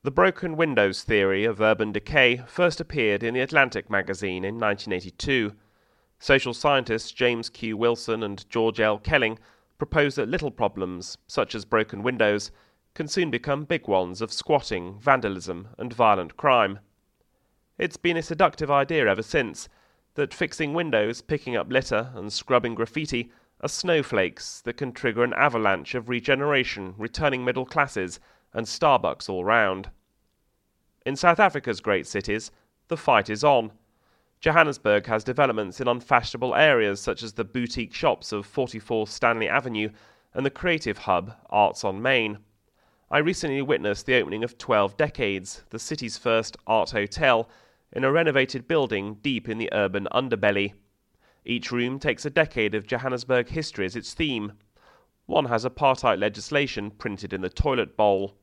The broken windows theory of urban decay first appeared in the Atlantic magazine in 1982. Social scientists James Q. Wilson and George L. Kelling proposed that little problems, such as broken windows, can soon become big ones of squatting, vandalism, and violent crime. It's been a seductive idea ever since, that fixing windows, picking up litter, and scrubbing graffiti are snowflakes that can trigger an avalanche of regeneration, returning middle classes, and Starbucks all round. In South Africa's great cities, the fight is on. Johannesburg has developments in unfashionable areas such as the boutique shops of 44 Stanley Avenue and the creative hub Arts on Main. I recently witnessed the opening of 12 Decades, the city's first art hotel, in a renovated building deep in the urban underbelly. Each room takes a decade of Johannesburg history as its theme. One has apartheid legislation printed in the toilet bowl.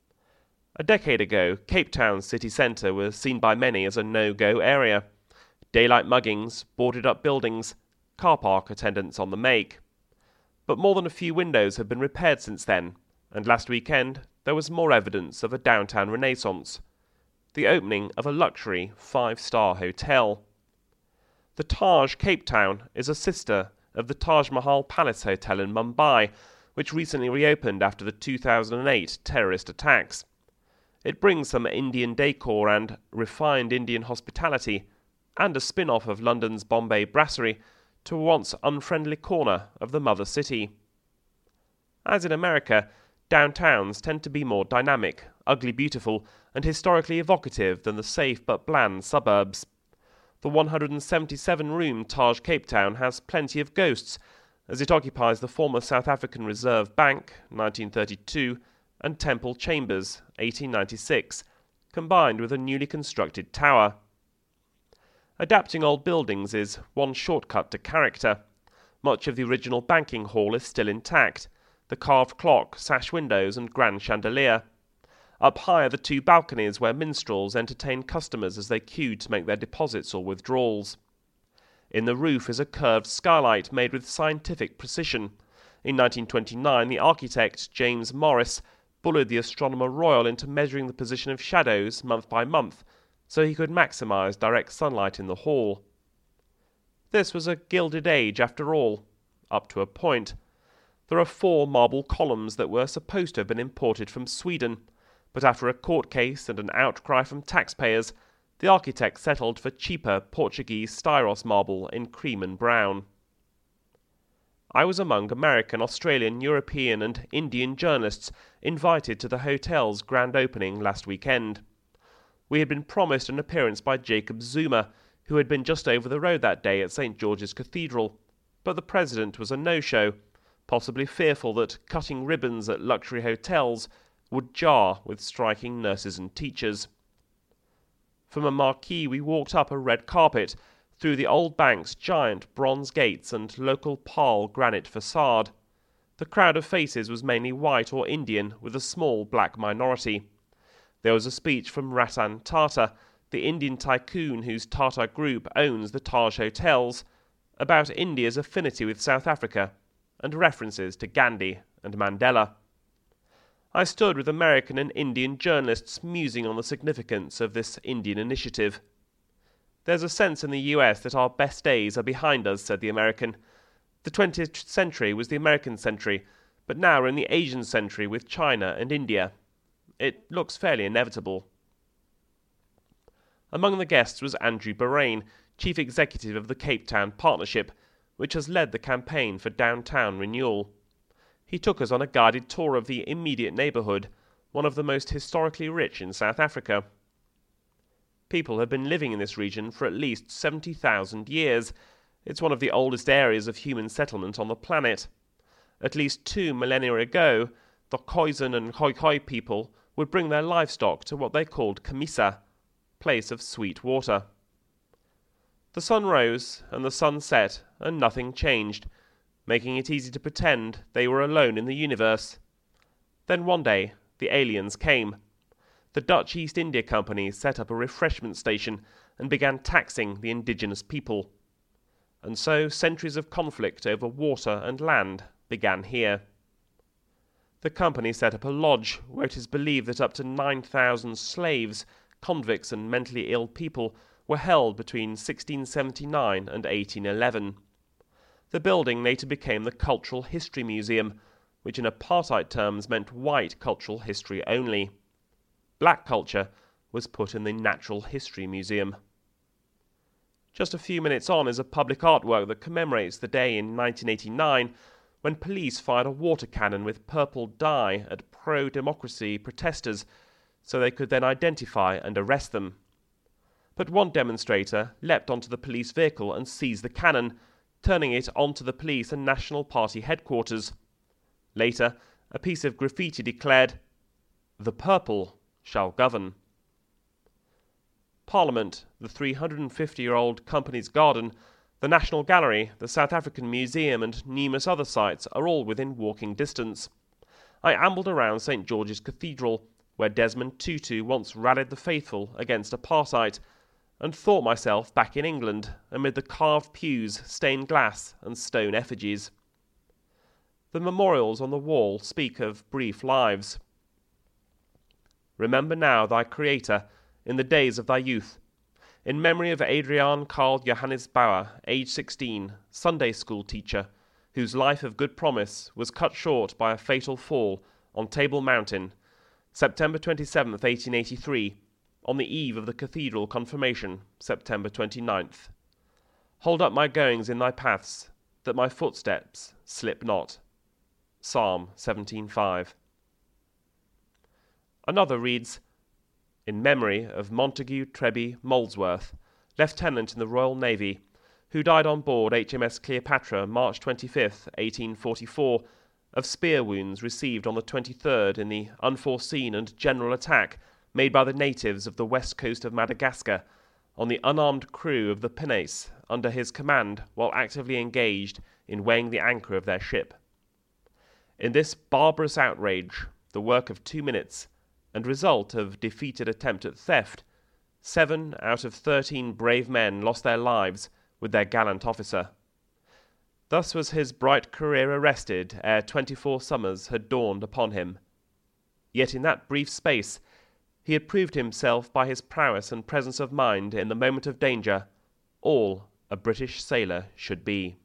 A decade ago, Cape Town's city centre was seen by many as a no-go area. Daylight muggings, boarded-up buildings, car park attendants on the make. But more than a few windows have been repaired since then, and last weekend there was more evidence of a downtown renaissance. The opening of a luxury 5-star hotel. The Taj Cape Town is a sister of the Taj Mahal Palace Hotel in Mumbai, which recently reopened after the 2008 terrorist attacks. It brings some Indian decor and refined Indian hospitality, and a spin-off of London's Bombay Brasserie, to a once unfriendly corner of the mother city. As in America, downtowns tend to be more dynamic, ugly beautiful, and historically evocative than the safe but bland suburbs. The 177-room Taj Cape Town has plenty of ghosts, as it occupies the former South African Reserve Bank, 1932, and Temple Chambers, 1896, combined with a newly constructed tower. Adapting old buildings is one shortcut to character. Much of the original banking hall is still intact, the carved clock, sash windows, and grand chandelier. Up high are the 2 balconies where minstrels entertain customers as they queued to make their deposits or withdrawals. In the roof is a curved skylight made with scientific precision. In 1929, the architect James Morris bullied the Astronomer Royal into measuring the position of shadows month by month, so he could maximise direct sunlight in the hall. This was a gilded age after all, up to a point. There are 4 marble columns that were supposed to have been imported from Sweden, but after a court case and an outcry from taxpayers, the architect settled for cheaper Portuguese Styros marble in cream and brown. I was among American, Australian, European and Indian journalists invited to the hotel's grand opening last weekend. We had been promised an appearance by Jacob Zuma, who had been just over the road that day at St. George's Cathedral, but the president was a no-show, possibly fearful that cutting ribbons at luxury hotels would jar with striking nurses and teachers. From a marquee we walked up a red carpet, through the old bank's giant bronze gates and local Paarl granite facade. The crowd of faces was mainly white or Indian, with a small black minority. There was a speech from Ratan Tata, the Indian tycoon whose Tata Group owns the Taj Hotels, about India's affinity with South Africa, and references to Gandhi and Mandela. I stood with American and Indian journalists musing on the significance of this Indian initiative. "There's a sense in the US that our best days are behind us," said the American. "The 20th century was the American century, but now we're in the Asian century with China and India. It looks fairly inevitable." Among the guests was Andrew Boraine, chief executive of the Cape Town Partnership, which has led the campaign for downtown renewal. He took us on a guided tour of the immediate neighbourhood, one of the most historically rich in South Africa. People have been living in this region for at least 70,000 years. It's one of the oldest areas of human settlement on the planet. At least 2 millennia ago, the Khoisan and Khoikhoi people would bring their livestock to what they called Kamisa, place of sweet water. The sun rose and the sun set, and nothing changed, making it easy to pretend they were alone in the universe. Then one day, the aliens came. The Dutch East India Company set up a refreshment station and began taxing the indigenous people. And so centuries of conflict over water and land began here. The company set up a lodge where it is believed that up to 9,000 slaves, convicts and mentally ill people were held between 1679 and 1811. The building later became the Cultural History Museum, which in apartheid terms meant white cultural history only. Black culture was put in the Natural History Museum. Just a few minutes on is a public artwork that commemorates the day in 1989 when police fired a water cannon with purple dye at pro-democracy protesters so they could then identify and arrest them. But one demonstrator leapt onto the police vehicle and seized the cannon, turning it onto the police and National Party headquarters. Later, a piece of graffiti declared, "The purple shall govern." Parliament, the 350-year-old Company's Garden, the National Gallery, the South African Museum and numerous other sites are all within walking distance. I ambled around St. George's Cathedral, where Desmond Tutu once rallied the faithful against apartheid, and thought myself back in England amid the carved pews, stained glass and stone effigies. The memorials on the wall speak of brief lives. Remember now thy Creator in the days of thy youth. In memory of Adriaan Karl Johannes Bauer, age 16, Sunday school teacher, whose life of good promise was cut short by a fatal fall on Table Mountain, September 27, 1883, on the eve of the cathedral confirmation, September 29th. Hold up my goings in thy paths, that my footsteps slip not. Psalm 17:5. Another reads, in memory of Montague Treby Molesworth, Lieutenant in the Royal Navy, who died on board HMS Cleopatra March 25, 1844, of spear wounds received on the 23rd in the unforeseen and general attack made by the natives of the west coast of Madagascar on the unarmed crew of the pinnace under his command while actively engaged in weighing the anchor of their ship. In this barbarous outrage, the work of 2 minutes, and result of defeated attempt at theft, 7 out of 13 brave men lost their lives with their gallant officer. Thus was his bright career arrested ere 24 summers had dawned upon him. Yet in that brief space he had proved himself by his prowess and presence of mind in the moment of danger, all a British sailor should be.